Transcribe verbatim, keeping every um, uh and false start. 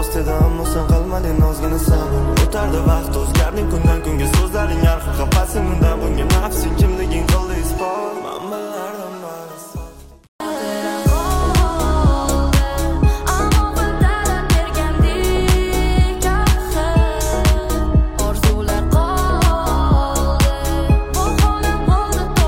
rost edi ammo sen qolmading ozgina sabr. O'tardi vaqt o'zgarding kundan kunga so'zlaring har xil xafasin undan bunga nafsing kimliging